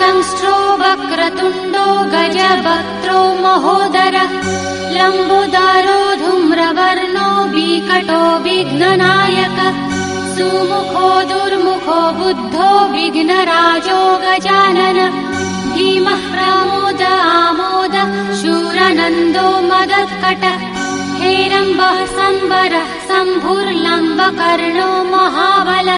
दंष्ट्रो वक्रतुण्डो गजवक्त्रो महोदरः लम्बोदरो धूम्रवर्णो विकटो विघ्ननायकः सुमुखो दुर्मुखो बुद्धो विघ्नराजो गजानन भीमः प्रमोद आमोद शूरनन्दो मदत्कटः हेरम्बः सम्बरः शम्भुर्लम्बकर्णो महाबलः।